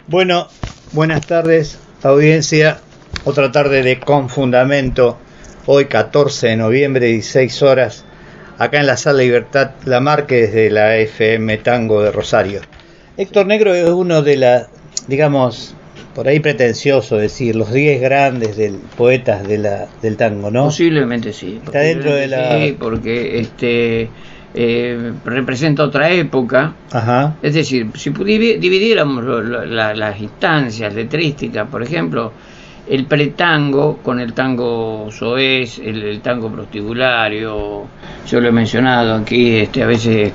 Bueno, buenas tardes, audiencia. Otra tarde de Con Fundamento. Hoy 14 de noviembre, 16 horas, acá en la Sala Libertad Lamarque, desde la FM Tango de Rosario. Héctor Negro es uno de las, digamos, por ahí pretencioso decir, los 10 grandes poetas del tango, ¿no? Posiblemente sí. Está dentro de la... Sí, porque representa otra época. Ajá. Es decir, si dividiéramos las instancias letrísticas, por ejemplo, el pretango con el tango soez, el tango prostibulario, yo lo he mencionado aquí, a veces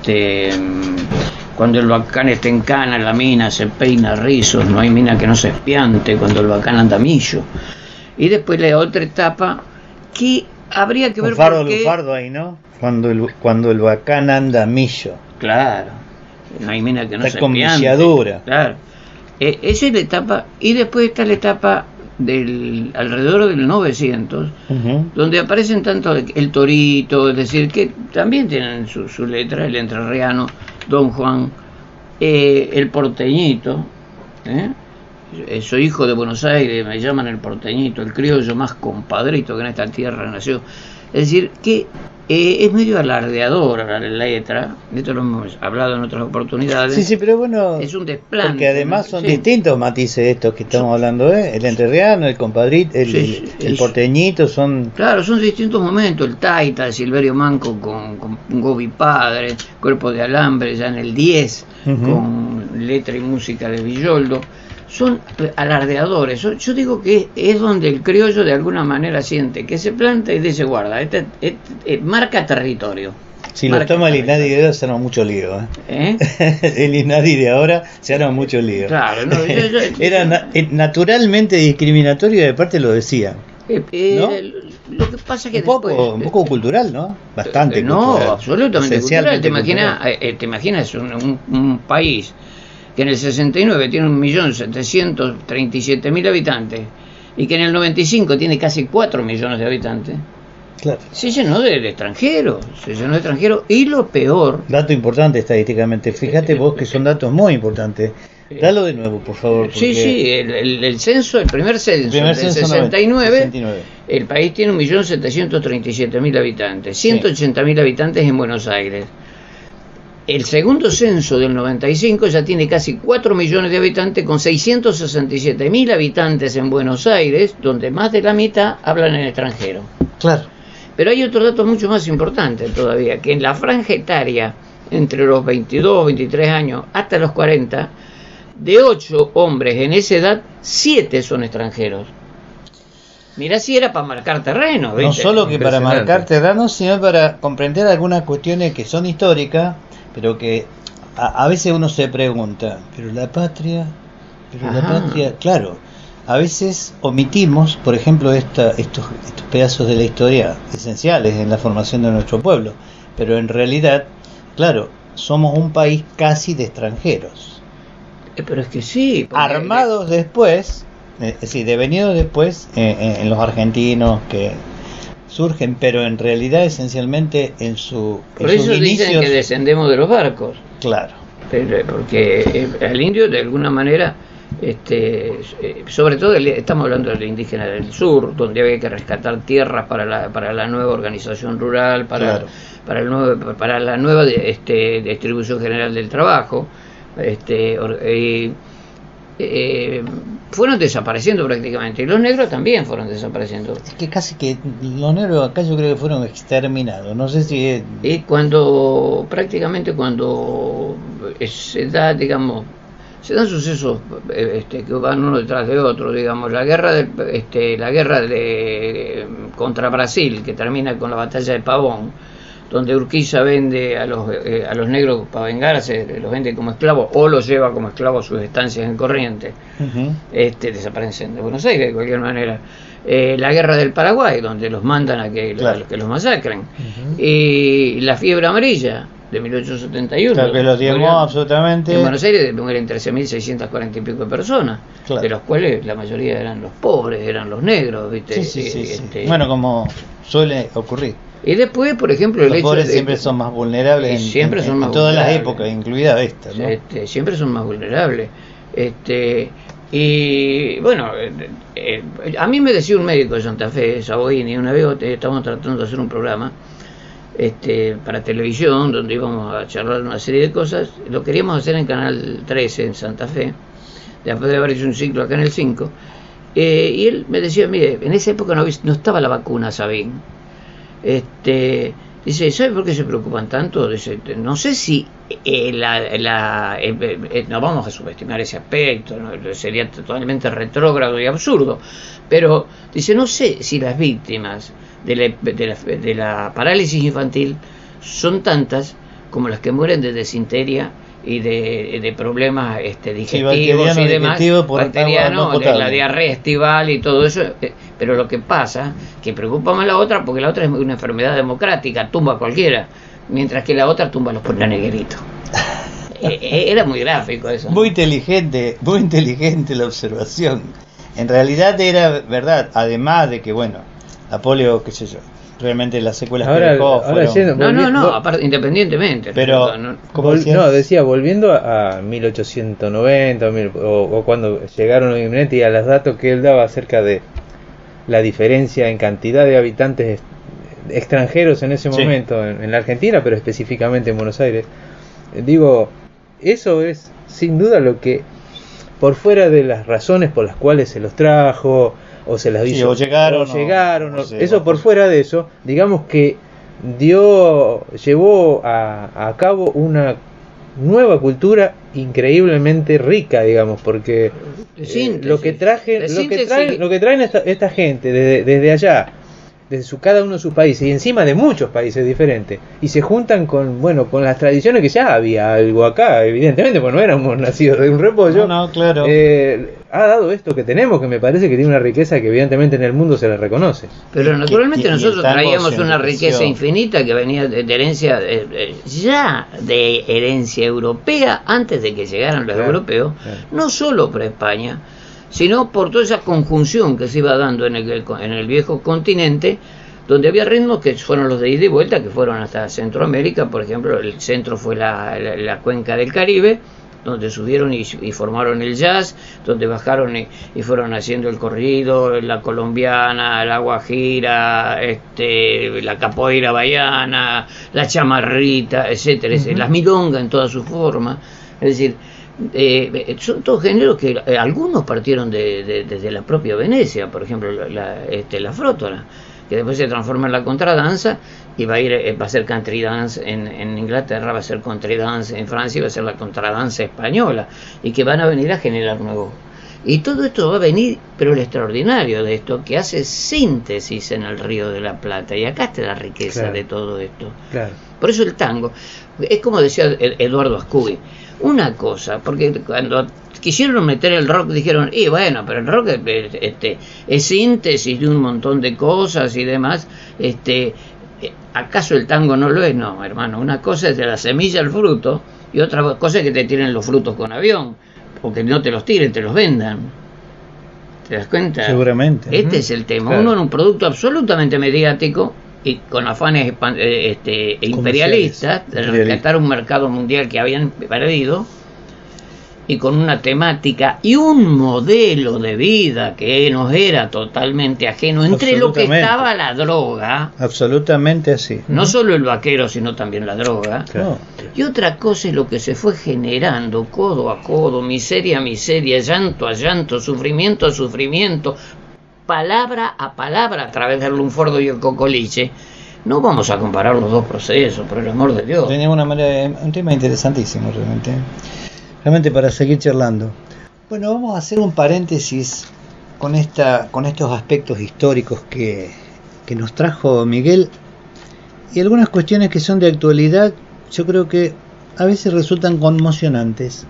cuando el bacán está en cana, la mina se peina rizos, no hay mina que no se espiante cuando el bacán anda millo. Y después la otra etapa que habría que ver Lufardo ahí, ¿no? Cuando el bacán anda millo. Claro, no hay mina que no está se con espiante. milladura. Claro. Esa es la etapa, y después está la etapa alrededor del 900, donde aparecen tanto el Torito, es decir, que también tienen su letra, el entrerriano, Don Juan, el porteñito, soy hijo de Buenos Aires, me llaman el porteñito, el criollo más compadrito que en esta tierra nació. Es decir, que es medio alardeadora la letra, de esto lo hemos hablado en otras oportunidades. Sí, pero bueno, es un desplante. Porque además son distintos matices estos que estamos hablando, el entrerriano, el compadrito, el porteñito, son... Claro, son distintos momentos, el Taita de Silverio Manco con Gobi Padre, Cuerpo de Alambre ya en el 10, con letra y música de Villoldo. Son alardeadores. Yo digo que es donde el criollo de alguna manera siente que se planta y dice guarda, marca territorio. Si lo toma el INADI de ahora se arma mucho lío. El INADI de ahora se arma mucho lío. Claro, no, era naturalmente discriminatorio y de parte lo decían. ¿No? Lo que pasa es que un poco cultural, ¿no? Bastante cultural. No, absolutamente cultural. Te imaginas un país que en el 69 tiene 1.737.000 habitantes y que en el 95 tiene casi 4 millones de habitantes. Claro. Se llenó de extranjeros, y lo peor... Dato importante estadísticamente, fíjate vos que son datos muy importantes. Dalo de nuevo, por favor. Sí, el censo, el primer censo del 69, el país tiene 1.737.000 habitantes, 180.000 habitantes en Buenos Aires. El segundo censo del 95 ya tiene casi 4 millones de habitantes, con 667.000 habitantes en Buenos Aires, donde más de la mitad hablan en extranjero. Claro. Pero hay otro dato mucho más importante todavía, que en la franja etaria, entre los 22, 23 años hasta los 40, de 8 hombres en esa edad, 7 son extranjeros. Mirá si era para marcar terreno, ¿viste? No solo que para marcar terreno, sino para comprender algunas cuestiones que son históricas, pero que a veces uno se pregunta, pero la patria, claro, a veces omitimos, por ejemplo, estos pedazos de la historia esenciales en la formación de nuestro pueblo, pero en realidad, claro, somos un país casi de extranjeros. Pero es que sí. Armados después, es decir, devenidos después en los argentinos que surgen, pero en realidad esencialmente por eso dicen que descendemos de los barcos. Claro. Porque el indio de alguna manera, sobre todo estamos hablando del indígena del sur, donde había que rescatar tierras para la nueva organización rural, para la nueva distribución general del trabajo, fueron desapareciendo prácticamente, y los negros también fueron desapareciendo. Es que casi que los negros acá yo creo que fueron exterminados, no sé si es... Y cuando se da, digamos, se dan sucesos que van uno detrás de otro, digamos, la guerra contra Brasil, que termina con la batalla de Pavón, donde Urquiza vende a los negros para vengarse, los vende como esclavos o los lleva como esclavos a sus estancias en Corrientes. Desaparecen de Buenos Aires de cualquier manera. La guerra del Paraguay, donde los mandan a que los masacren. Y la fiebre amarilla de 1871. Claro, que los diezmó absolutamente. En Buenos Aires mueren 13.640 y pico de personas, de los cuales la mayoría eran los pobres, eran los negros, ¿viste? Sí. Bueno, como suele ocurrir. Y después, por ejemplo, los pobres siempre son más vulnerables en todas las épocas, incluida esta, ¿no? Siempre son más vulnerables. Y bueno, a mí me decía un médico de Santa Fe, Saboini, una vez estábamos tratando de hacer un programa para televisión, donde íbamos a charlar una serie de cosas. Lo queríamos hacer en Canal 13 en Santa Fe, después de haber hecho un ciclo acá en el 5. Y él me decía, mire, en esa época no estaba la vacuna Sabin. Dice, ¿sabe por qué se preocupan tanto? Dice, no sé si no vamos a subestimar ese aspecto, ¿no? Sería totalmente retrógrado y absurdo, pero dice, no sé si las víctimas de la parálisis infantil son tantas como las que mueren de desinteria y de problemas digestivos y demás, bacterianos, de la diarrea estival y todo eso. Pero lo que pasa, que preocupa más la otra, porque la otra es una enfermedad democrática, tumba a cualquiera, mientras que la otra tumba a los negreritos. Era muy gráfico eso. Muy inteligente la observación. En realidad era verdad, además de que, bueno, la polio, qué sé yo, realmente las secuelas que dejó fueron... aparte, independientemente. Pero, decía, volviendo a 1890 o cuando llegaron los inmigrantes y a los datos que él daba acerca de la diferencia en cantidad de habitantes extranjeros en ese momento en la Argentina, pero específicamente en Buenos Aires, digo, eso es sin duda lo que, por fuera de las razones por las cuales se los trajo o se las hizo, eso por fuera de eso, digamos que llevó a cabo una nueva cultura increíblemente rica, digamos, porque lo que traen esta gente desde allá, desde cada uno de sus países y encima de muchos países diferentes, y se juntan con las tradiciones que ya había algo acá, evidentemente, porque no éramos nacidos de un repollo. Claro. Ha dado esto que tenemos, que me parece que tiene una riqueza que evidentemente en el mundo se le reconoce. Pero naturalmente nosotros traíamos una riqueza infinita que venía de herencia, ya de herencia europea, antes de que llegaran los europeos, no solo por España, sino por toda esa conjunción que se iba dando en el viejo continente, donde había ritmos que fueron los de ida y vuelta, que fueron hasta Centroamérica. Por ejemplo, el centro fue la cuenca del Caribe, donde subieron y formaron el jazz, donde bajaron y fueron haciendo el corrido, la colombiana, la guajira, la capoeira baiana, la chamarrita, etcétera, las milongas en toda su forma. Es decir, son todos géneros que algunos partieron desde la propia Venecia. Por ejemplo, la frótola, que después se transforma en la contradanza y va a ser country dance en Inglaterra, va a ser country dance en Francia y va a ser la contradanza española, y que van a venir a generar nuevos. Y todo esto va a venir, pero lo extraordinario de esto, que hace síntesis en el Río de la Plata, y acá está la riqueza de todo esto. Por eso el tango, es como decía Eduardo Ascuy, una cosa, porque cuando quisieron meter el rock dijeron, bueno, pero el rock es síntesis de un montón de cosas y demás, ¿acaso el tango no lo es? No, hermano, una cosa es de la semilla al fruto, y otra cosa es que te tiren los frutos con avión, o que no te los tiren, te los vendan. ¿Te das cuenta? Seguramente. Este es el tema. Uno en un producto absolutamente mediático y con afanes imperialistas de rescatar un mercado mundial que habían perdido, y con una temática y un modelo de vida que nos era totalmente ajeno, entre lo que estaba la droga, absolutamente así, no solo el vaquero sino también la droga, y otra cosa es lo que se fue generando codo a codo, miseria a miseria, llanto a llanto, sufrimiento a sufrimiento, palabra a palabra, a través del lunfordo y el cocoliche. No vamos a comparar los dos procesos, por el amor de Dios. Tenía un tema interesantísimo realmente para seguir charlando. Bueno, vamos a hacer un paréntesis con estos aspectos históricos que nos trajo Miguel, y algunas cuestiones que son de actualidad. Yo creo que a veces resultan conmocionantes,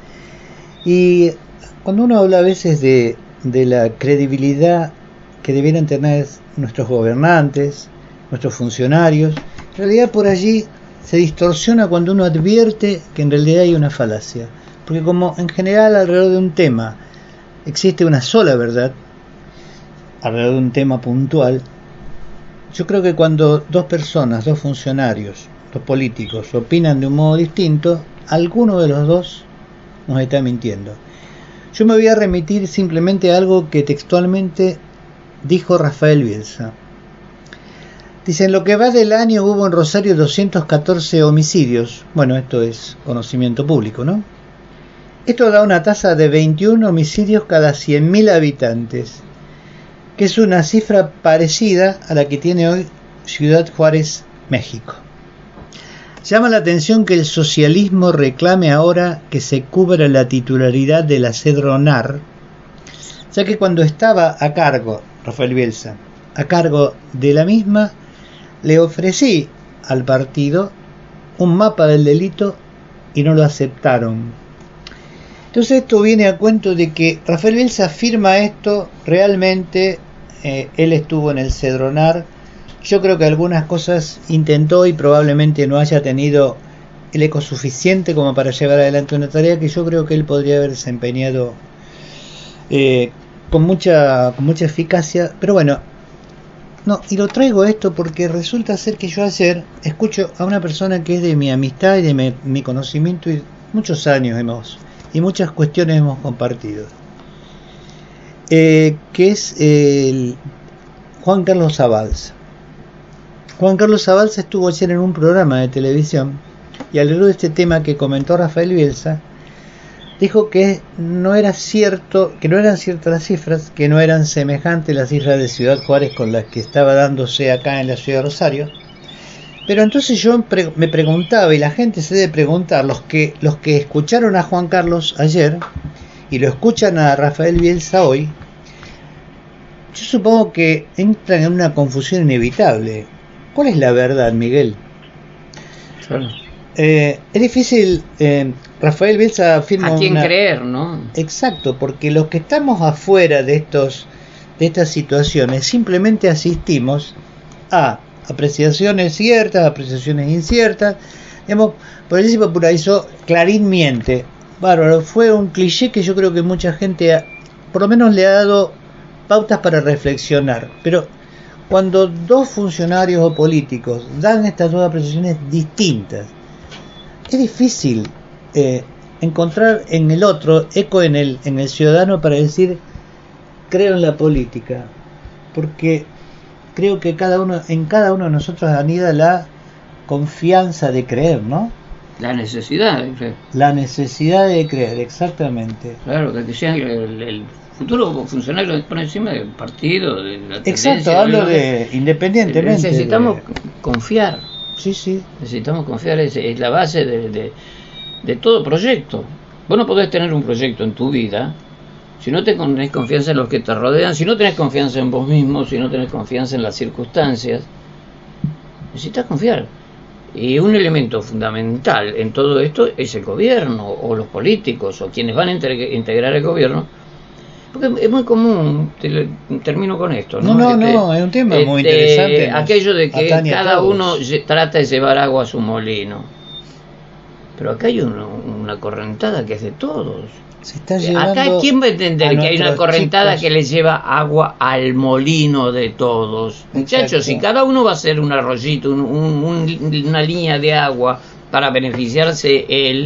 y cuando uno habla a veces de la credibilidad que debieran tener nuestros gobernantes, nuestros funcionarios, en realidad por allí se distorsiona cuando uno advierte que en realidad hay una falacia. Porque como en general alrededor de un tema existe una sola verdad, alrededor de un tema puntual, yo creo que cuando dos personas, dos funcionarios, dos políticos opinan de un modo distinto, alguno de los dos nos está mintiendo. Yo me voy a remitir simplemente a algo que textualmente dijo Rafael Bielsa. Dice, en lo que va del año hubo en Rosario 214 homicidios. Bueno, esto es conocimiento público, ¿no? Esto da una tasa de 21 homicidios cada 100.000 habitantes, que es una cifra parecida a la que tiene hoy Ciudad Juárez, México. Llama la atención que el socialismo reclame ahora que se cubra la titularidad de la CEDRONAR, ya que cuando estaba a cargo, Rafael Bielsa, a cargo de la misma, le ofrecí al partido un mapa del delito y no lo aceptaron. Entonces esto viene a cuento de que Rafael Bielsa afirma esto realmente, él estuvo en el CEDRONAR. Yo creo que algunas cosas intentó y probablemente no haya tenido el eco suficiente como para llevar adelante una tarea que yo creo que él podría haber desempeñado con mucha eficacia. Pero bueno, no, y lo traigo esto porque resulta ser que yo ayer escucho a una persona que es de mi amistad y de mi conocimiento, y muchos años y muchas cuestiones hemos compartido, que es el Juan Carlos Zabalza. Juan Carlos Zabalza estuvo ayer en un programa de televisión y al hablar de este tema que comentó Rafael Bielsa, dijo que no era cierto, que no eran ciertas las cifras, que no eran semejantes las cifras de Ciudad Juárez con las que estaba dándose acá en la ciudad de Rosario. Pero entonces yo me preguntaba, y la gente se debe preguntar, los que escucharon a Juan Carlos ayer y lo escuchan a Rafael Bielsa hoy, yo supongo que entran en una confusión inevitable. ¿Cuál es la verdad, Miguel? Claro. Es difícil, Rafael Bielsa afirma ¿a quién creer, no? Exacto, porque los que estamos afuera de estas situaciones simplemente asistimos a apreciaciones ciertas, apreciaciones inciertas. Digamos, por el por ahí hizo Clarín miente. Bárbaro, fue un cliché que yo creo que mucha gente por lo menos le ha dado pautas para reflexionar. Pero cuando dos funcionarios o políticos dan estas dos apreciaciones distintas, es difícil encontrar en el otro eco en el ciudadano para decir creo en la política, porque creo que en cada uno de nosotros anida la confianza de creer, ¿no? La necesidad de creer. La necesidad de creer, exactamente. Claro, que sea el futuro funcionario por encima del partido, de la tendencia. Exacto, hablo de independientemente. Necesitamos confiar. Sí, sí. Necesitamos confiar, es la base de todo proyecto. Vos no podés tener un proyecto en tu vida si no tenés confianza en los que te rodean, si no tenés confianza en vos mismo, si no tenés confianza en las circunstancias. Necesitas confiar. Y un elemento fundamental en todo esto es el gobierno, o los políticos, o quienes van a integrar el gobierno. Porque es muy común, termino con esto, ¿no? No, es un tema muy interesante. Aquello de que cada uno trata de llevar agua a su molino. Pero acá hay una correntada que es de todos. Se está llevando. Acá, ¿quién va a entender que hay una correntada que le lleva agua al molino de todos? Muchachos, si cada uno va a hacer un arroyito, una línea de agua para beneficiarse él,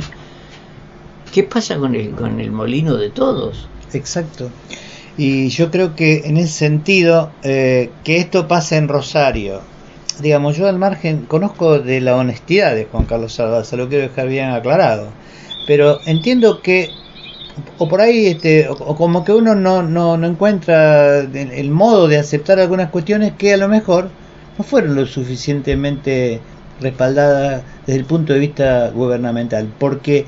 ¿qué pasa con el molino de todos? Exacto. Y yo creo que en ese sentido, que esto pasa en Rosario, digamos, yo al margen conozco de la honestidad de Juan Carlos Zabalza, lo quiero dejar bien aclarado, pero entiendo que o por ahí o como que uno no encuentra el modo de aceptar algunas cuestiones que a lo mejor no fueron lo suficientemente respaldadas desde el punto de vista gubernamental, porque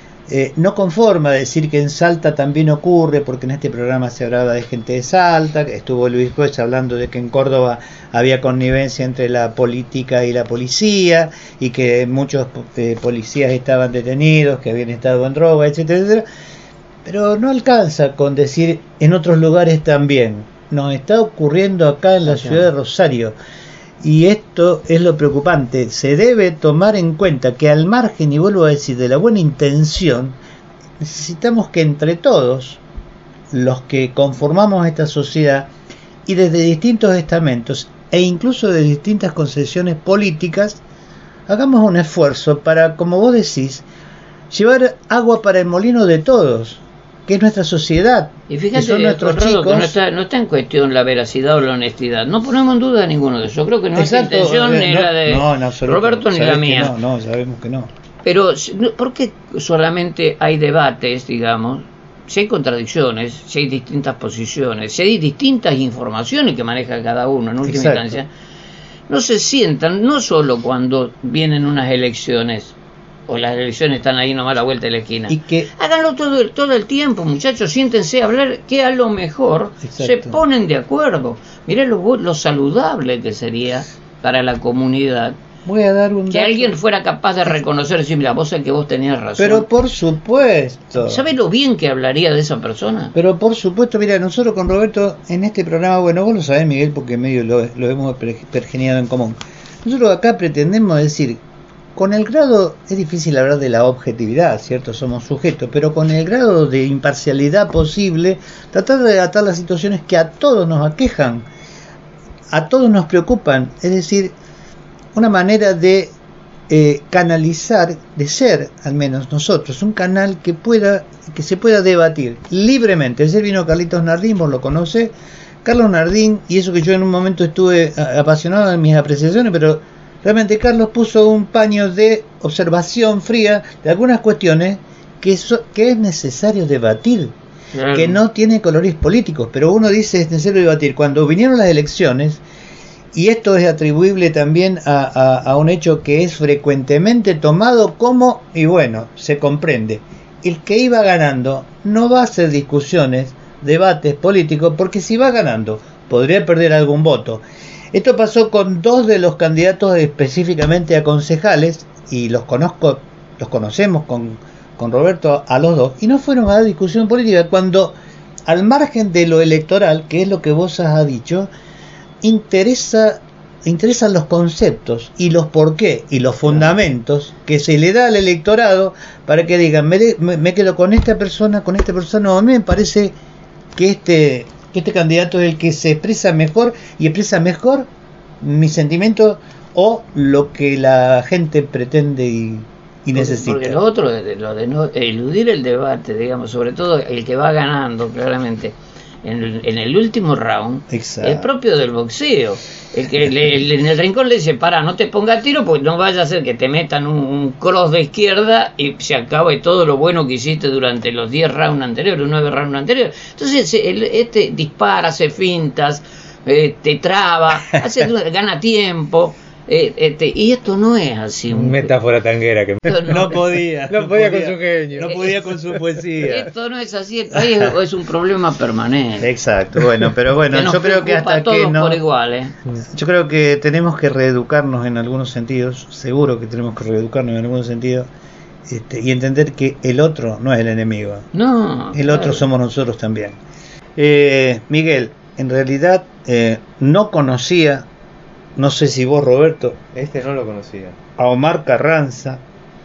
no conforma decir que en Salta también ocurre, porque en este programa se hablaba de gente de Salta, que estuvo Luis Juez hablando de que en Córdoba había connivencia entre la política y la policía, y que muchos policías estaban detenidos, que habían estado en droga, etcétera, etcétera. Pero no alcanza con decir en otros lugares también. Nos está ocurriendo acá en la ciudad de Rosario. Y esto es lo preocupante. Se debe tomar en cuenta que al margen, y vuelvo a decir, de la buena intención, necesitamos que entre todos, los que conformamos esta sociedad, y desde distintos estamentos, e incluso de distintas concepciones políticas, hagamos un esfuerzo para, como vos decís, llevar agua para el molino de todos. que es nuestra sociedad, y fíjate, que son nuestros Conrado, chicos. que no está en cuestión la veracidad o la honestidad. No ponemos en duda ninguno de eso. Yo creo que no es la Exacto, intención ni la de en absoluto. Roberto ni la Sabés que mía. no, sabemos que no. Pero, ¿por qué solamente hay debates, digamos? Si hay contradicciones, si hay distintas posiciones, si hay distintas informaciones que maneja cada uno en última Exacto. instancia, no se sientan, no solo cuando vienen unas elecciones, o las elecciones están ahí nomás a la vuelta de la esquina. Y que Háganlo todo el tiempo, muchachos, siéntense a hablar, que a lo mejor Exacto. se ponen de acuerdo. Mirá lo saludable que sería para la comunidad voy a dar un que dato. alguien fuera capaz de reconocer, decir, mira, vos sabés que vos tenías razón. Pero por supuesto. ¿Sabés lo bien que hablaría de esa persona? Pero por supuesto, mira, nosotros con Roberto en este programa, bueno, vos lo sabés, Miguel, porque medio lo hemos pergeniado en común. Nosotros acá pretendemos decir, con el grado, es difícil hablar de la objetividad, ¿cierto? Somos sujetos, pero con el grado de imparcialidad posible, tratar de adaptar las situaciones que a todos nos aquejan, a todos nos preocupan, es decir, una manera de canalizar, de ser al menos nosotros, un canal que se pueda debatir libremente. Ayer vino Carlitos Nardín, vos lo conocés, Carlos Nardín, y eso que yo en un momento estuve apasionado en mis apreciaciones, pero realmente Carlos puso un paño de observación fría de algunas cuestiones que es necesario debatir, que no tiene colores políticos, pero uno dice es necesario debatir. Cuando vinieron las elecciones, y esto es atribuible también a un hecho que es frecuentemente tomado como, y bueno, se comprende, el que iba ganando no va a hacer discusiones, debates políticos, porque si va ganando podría perder algún voto. Esto pasó con dos de los candidatos específicamente a concejales, y los conocemos con Roberto a los dos, y no fueron a la discusión política, cuando al margen de lo electoral, que es lo que vos has dicho, interesan los conceptos y los por qué y los fundamentos que se le da al electorado para que digan, me quedo con esta persona, o a mí me parece que este candidato es el que se expresa mejor y expresa mejor mis sentimientos o lo que la gente pretende y necesita. Porque lo otro, lo de no eludir el debate, digamos, sobre todo el que va ganando claramente en el último round, Exacto. es propio del boxeo. El que en el rincón le dice, pará, no te ponga a tiro, porque no vaya a ser que te metan un cross de izquierda y se acabe todo lo bueno que hiciste durante los 10 rounds anteriores, 9 rounds anteriores. Entonces, este dispara, hace fintas, te traba, gana tiempo. Y esto no es así. Metáfora tanguera que No podía con su genio. No podía con su poesía. Esto no es así, el país es un problema permanente. Exacto, bueno, pero bueno, que nos yo creo que preocupa a hasta todos que no, por igual, yo creo que tenemos que reeducarnos en algunos sentidos, seguro que tenemos que reeducarnos en algunos sentidos, y entender que el otro no es el enemigo. No, el otro somos nosotros también. Miguel, en realidad no conocía, no sé si vos, Roberto, no lo conocía, a Omar Carranza,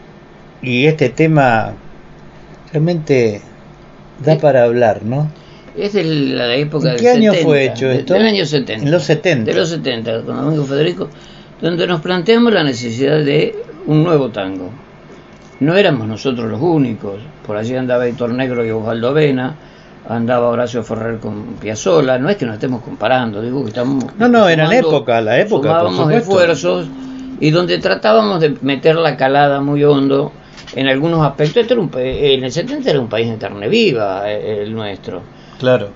y este tema realmente da para hablar, ¿no? Es de la época ¿En del qué año 70, fue hecho esto? Del año 70. En los 70. De los 70, con amigo Federico, donde nos planteamos la necesidad de un nuevo tango. No éramos nosotros los únicos, por allí andaba Héctor Negro y Osvaldo Vena, andaba Horacio Ferrer con Piazzolla. No es que nos estemos comparando, digo que estamos... No, era la época, por sumábamos supuesto. Esfuerzos, y donde tratábamos de meter la calada muy hondo en algunos aspectos. En el 70 era un país de carne viva, el nuestro. Claro.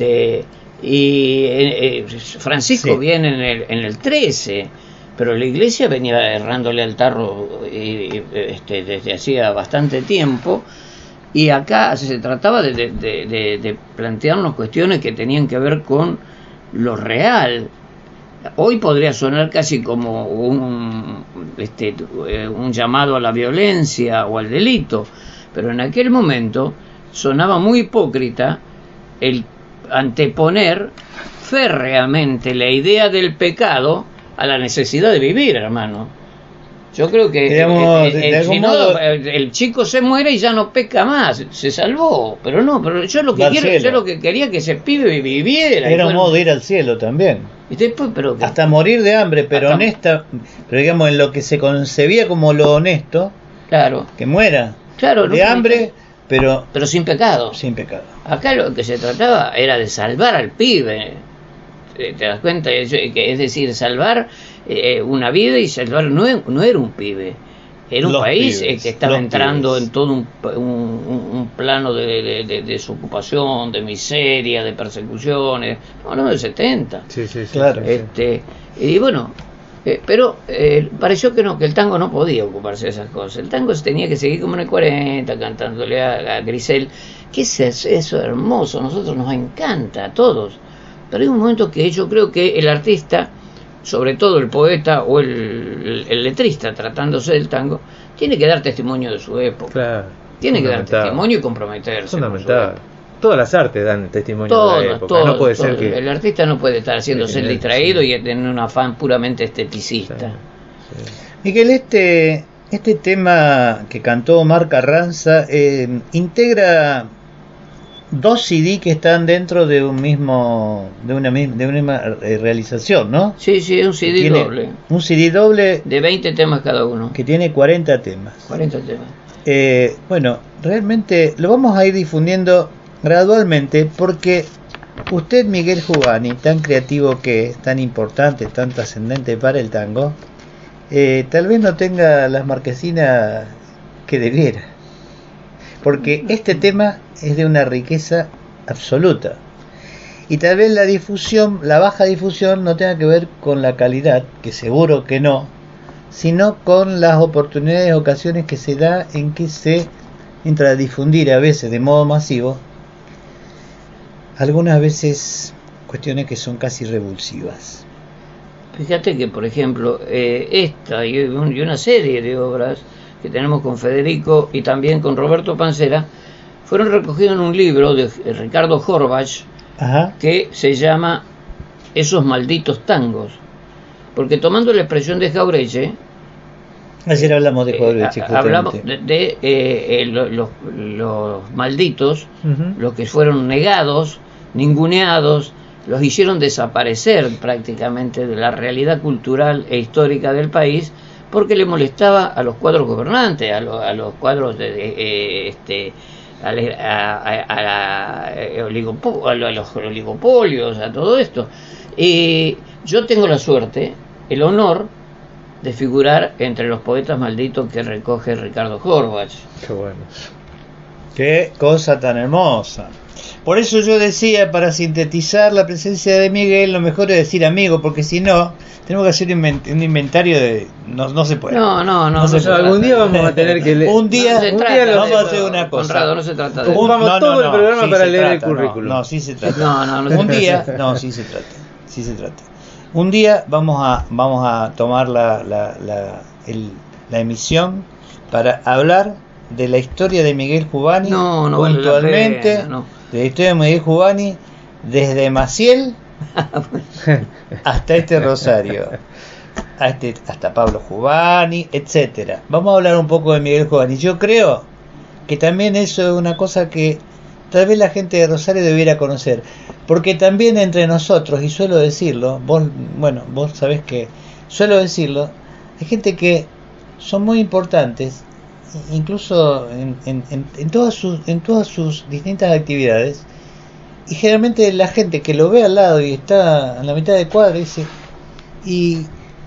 Francisco Sí. viene en el 13, pero la iglesia venía errándole al tarro desde hacía bastante tiempo, y acá se trataba de plantearnos cuestiones que tenían que ver con lo real. Hoy podría sonar casi como un llamado a la violencia o al delito, pero en aquel momento sonaba muy hipócrita el anteponer férreamente la idea del pecado a la necesidad de vivir, hermano. Yo creo que el chico se muere y ya no peca más, se salvó, pero yo lo que quería que ese pibe viviera. Era un modo de ir al cielo también. Y después, hasta morir de hambre, pero honesta, pero digamos en lo que se concebía como lo honesto, claro, que muera claro, de hambre pero sin pecado. Sin pecado. Acá lo que se trataba era de salvar al pibe. ¿Te das cuenta? Es decir, salvar una vida, y salvar no era un pibe. Era un país que estaba entrando en todo un plano de desocupación, de miseria, de persecuciones. No, del 70. Sí, claro. Y bueno, pero pareció que el tango no podía ocuparse de esas cosas. El tango tenía que seguir como en el 40, cantándole a Grisel, que es eso hermoso, a nosotros nos encanta a todos. Pero hay un momento que yo creo que el artista, sobre todo el poeta o el letrista, tratándose del tango, tiene que dar testimonio de su época. Claro, tiene que dar testimonio y comprometerse. Fundamental. Todas las artes dan testimonio de la época. No puede ser que... El artista no puede estar haciéndose el distraído y tener un afán puramente esteticista. Sí. Miguel, este tema que cantó Omar Carranza integra 2 CD que están dentro de una misma realización, ¿no? Sí, es un CD doble. Un CD doble de 20 temas cada uno. Que tiene 40 temas. 40 temas. Bueno, realmente lo vamos a ir difundiendo gradualmente, porque usted, Miguel Juvani, tan creativo que es, tan importante, tan trascendente para el tango, tal vez no tenga las marquesinas que debiera. Porque este tema es de una riqueza absoluta. Y tal vez la baja difusión no tenga que ver con la calidad, que seguro que no, sino con las oportunidades, ocasiones que se da en que se entra a difundir a veces de modo masivo, algunas veces cuestiones que son casi revulsivas. Fíjate que, por ejemplo, esta y una serie de obras que tenemos con Federico y también con Roberto Pancera fueron recogidos en un libro de Ricardo Horbach. Ajá. Que se llama Esos malditos tangos, porque tomando la expresión de Jauretche, ayer hablamos de Jauretche, hablamos de los malditos, los que fueron negados, ninguneados, los hicieron desaparecer prácticamente de la realidad cultural e histórica del país, porque le molestaba a los cuadros gobernantes, a los cuadros a los oligopolios, a todo esto. Yo tengo la suerte, el honor de figurar entre los poetas malditos que recoge Ricardo Horbach. Qué bueno. Qué cosa tan hermosa. Por eso yo decía, para sintetizar la presencia de Miguel, lo mejor es decir amigo, porque si no, tenemos que hacer un inventario de... No se puede. No. Algún día vamos a tener que leer. Un día vamos a hacer una cosa. Conrado, no se trata de... Ocupamos todo el programa para leer el currículum. No, sí se trata. Un día... No, sí se trata. Un día vamos a tomar la emisión para hablar de la historia de Miguel Juvani, puntualmente, de la historia de Miguel Juvani, desde Maciel hasta Rosario, hasta Pablo Juvani, etcétera. Vamos a hablar un poco de Miguel Juvani. Yo creo que también eso es una cosa que tal vez la gente de Rosario debiera conocer, porque también entre nosotros, y suelo decirlo, vos sabés que suelo decirlo, hay gente que son muy importantes, incluso en todas sus distintas actividades, y generalmente la gente que lo ve al lado y está en la mitad del cuadro dice, y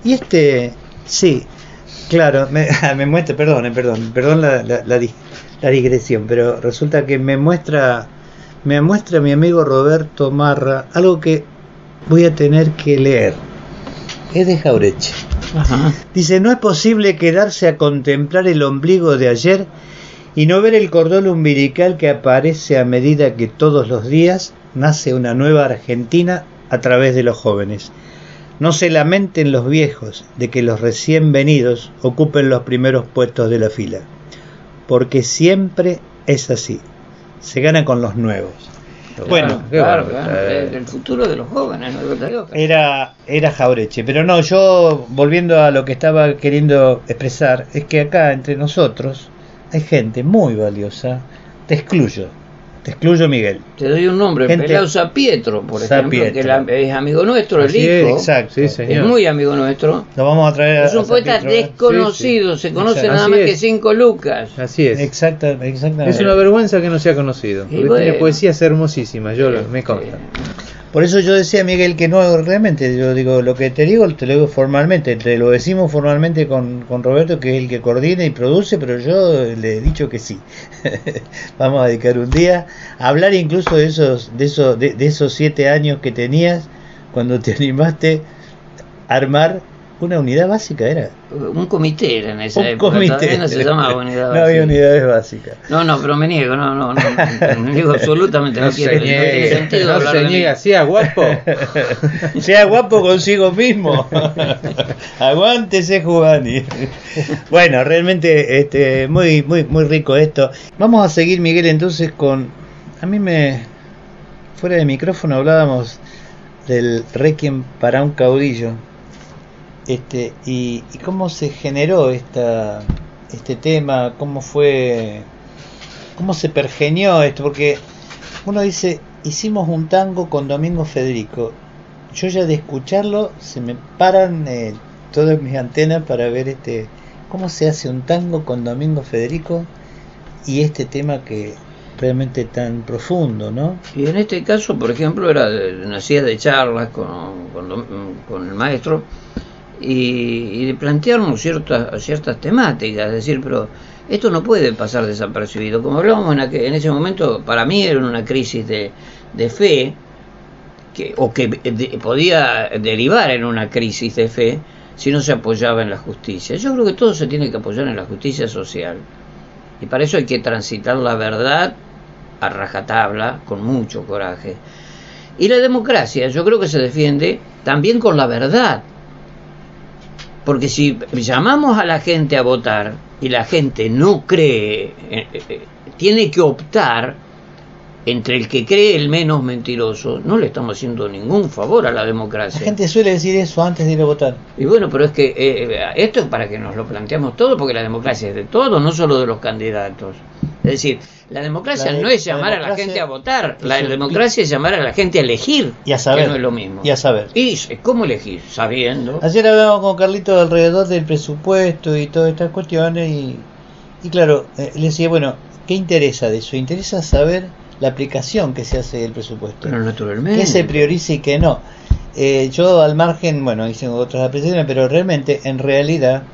sí, claro, me muestra, perdón la digresión, pero resulta que me muestra mi amigo Roberto Marra algo que voy a tener que leer. Es de Jauretche. Ajá. Dice: no es posible quedarse a contemplar el ombligo de ayer y no ver el cordón umbilical que aparece a medida que todos los días nace una nueva Argentina a través de los jóvenes. No se lamenten los viejos de que los recién venidos ocupen los primeros puestos de la fila, porque siempre es así, se gana con los nuevos. Bueno, claro, el futuro de los jóvenes, ¿no? Era Jauretche, pero no, yo volviendo a lo que estaba queriendo expresar, es que acá entre nosotros hay gente muy valiosa, te excluyo, Te excluyo Miguel. Te doy un nombre, Gente, Pelao Sapietro, por ejemplo, Sapietro. que es amigo nuestro, Así el hijo. es, exacto, sí, señor. Es muy amigo nuestro. Lo vamos a traer Es un poeta Sapietro, ¿eh? desconocido, se conoce Exacto. nada Así más es. que 5 lucas. Así es. Exactamente. Es una vergüenza que no sea conocido. Y Porque bueno. tiene poesías hermosísimas, me consta. Por eso yo decía, Miguel, que no, realmente, yo digo, lo que te digo digo formalmente, te lo decimos formalmente con Roberto, que es el que coordina y produce, pero yo le he dicho que sí. Vamos a dedicar un día a hablar incluso de esos 7 años que tenías cuando te animaste a armar una unidad básica, ¿era? Un comité era en esa Un época, comité. todavía no se llamaba unidad No había básica. unidades básicas. No, pero me niego, no, me niego absolutamente, no quiero, no tiene sentido no hablar se de mí. niega, sea guapo. Sea guapo consigo mismo. Aguántese, Giovanni. Bueno, realmente muy rico esto. Vamos a seguir, Miguel, entonces con... Fuera de micrófono hablábamos del Requiem para un caudillo. Y cómo se generó este tema, cómo se pergeñó esto, porque uno dice, hicimos un tango con Domingo Federico. Yo ya de escucharlo se me paran todas mis antenas para ver cómo se hace un tango con Domingo Federico y este tema que realmente tan profundo, ¿no? Y en este caso, por ejemplo, nacía de charlas con el maestro y de plantearnos ciertas temáticas, es decir, pero esto no puede pasar desapercibido. Como hablábamos en ese momento, para mí era una crisis de fe, que podía derivar en una crisis de fe si no se apoyaba en la justicia. Yo creo que todo se tiene que apoyar en la justicia social, y para eso hay que transitar la verdad a rajatabla, con mucho coraje. Y la democracia, yo creo que se defiende también con la verdad. Porque si llamamos a la gente a votar y la gente no cree, tiene que optar entre el que cree el menos mentiroso, no le estamos haciendo ningún favor a la democracia. La gente suele decir eso antes de ir a votar. Y bueno, pero es que esto es para que nos lo planteamos todo, porque la democracia es de todos, no solo de los candidatos. Es decir, la democracia no es llamar a la gente a votar, la democracia es llamar a la gente a elegir, y a saber, que no es lo mismo. Y a saber. ¿Y cómo elegir? Sabiendo. Ayer hablábamos con Carlito alrededor del presupuesto y todas estas cuestiones y claro, le decía, bueno, ¿qué interesa de eso? Interesa saber la aplicación que se hace del presupuesto. Pero naturalmente. ¿Qué se prioriza y qué no? Yo al margen, bueno, hice otras apreciaciones, pero realmente, en realidad,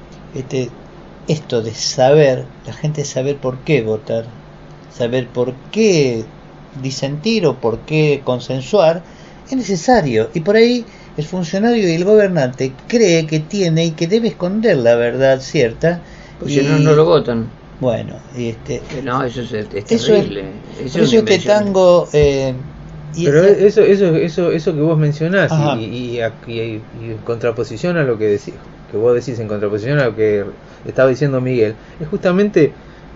esto de saber, la gente saber por qué votar, saber por qué disentir o por qué consensuar, es necesario. Y por ahí el funcionario y el gobernante cree que tiene y que debe esconder la verdad cierta. Pues si no lo votan. Bueno, no, eso es eso terrible. Eso este tango... pero eso que vos mencionás y en contraposición a lo que decís, que vos decís, en contraposición a lo que estaba diciendo Miguel, es justamente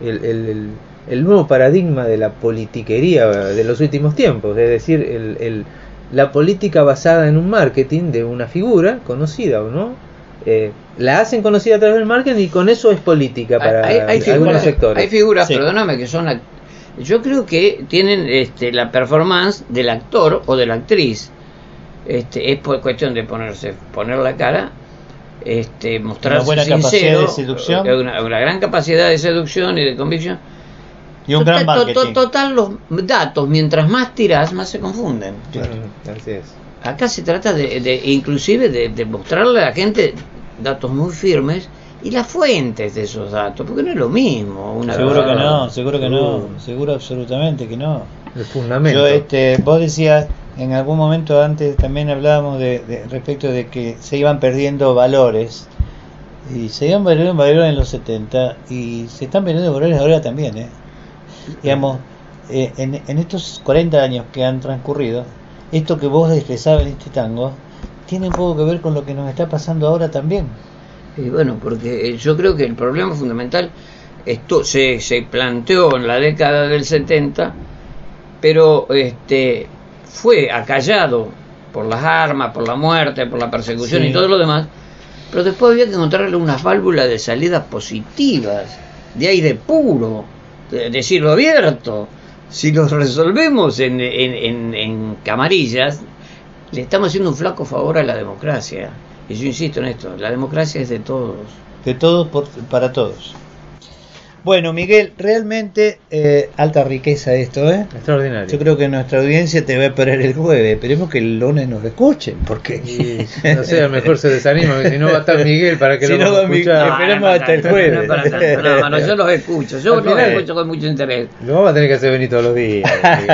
el nuevo paradigma de la politiquería de los últimos tiempos, es decir, la política basada en un marketing de una figura conocida o no, la hacen conocida a través del marketing y con eso es política para algunos sectores. Hay figuras, sí, perdóname, que son... Yo creo que tienen la performance del actor o de la actriz. Es cuestión de poner la cara, mostrarse una buena sincero, capacidad de seducción, una gran capacidad de seducción y de convicción. Y un gran marketing. Total, los datos, mientras más tirás, más se confunden. Así es. Acá se trata inclusive de mostrarle a la gente datos muy firmes y las fuentes de esos datos, porque no es lo mismo. Seguro absolutamente que no. El fundamento. Vos decías, en algún momento antes también hablábamos respecto de que se iban perdiendo valores, y se iban perdiendo valores en los 70 y se están perdiendo valores ahora también, digamos, en estos 40 años que han transcurrido, esto que vos expresabas en este tango tiene un poco que ver con lo que nos está pasando ahora también. Y bueno, porque yo creo que el problema fundamental esto se planteó en la década del 70, pero fue acallado por las armas, por la muerte, por la persecución, sí, y todo lo demás, pero después había que encontrarle unas válvulas de salida positivas, de aire puro, de cielo abierto. si los resolvemos en camarillas, le estamos haciendo un flaco favor a la democracia. Y yo insisto en esto, la democracia es de todos. De todos para todos. Bueno, Miguel, realmente alta riqueza esto, ¿eh? Extraordinario. Yo creo que nuestra audiencia te va a esperar el jueves. Esperemos que el lunes nos escuchen, porque... Y, no sé, a lo mejor se desanima, si no va a estar Miguel para que si lo no vamos a escuchar. Esperemos hasta el jueves. No, yo los escucho, escucho con mucho interés. Lo vamos a tener que hacer venir todos los días.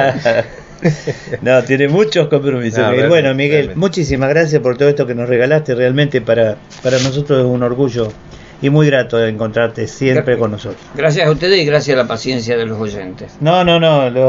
No, tiene muchos compromisos, No, Miguel. Bueno, Miguel, realmente. Muchísimas gracias por todo esto que nos regalaste. Realmente para nosotros es un orgullo y muy grato de encontrarte siempre con nosotros. Gracias a ustedes y gracias a la paciencia de los oyentes. No,